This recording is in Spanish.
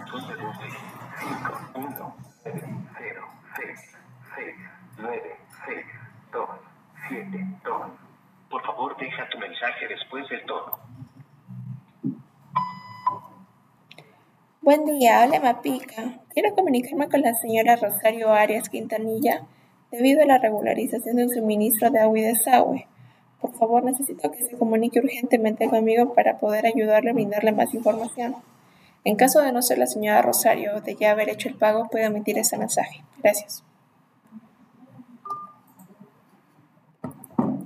Son de voz de 51066696272. Por favor, deja tu mensaje después del tono. Buen día, hola Mapica. Quiero comunicarme con la señora Rosario Arias Quintanilla debido a la regularización del suministro de agua y desagüe. Por favor, necesito que se comunique urgentemente conmigo para poder ayudarle a brindarle más información. En caso de no ser la señora Rosario o de ya haber hecho el pago, puede omitir ese mensaje. Gracias.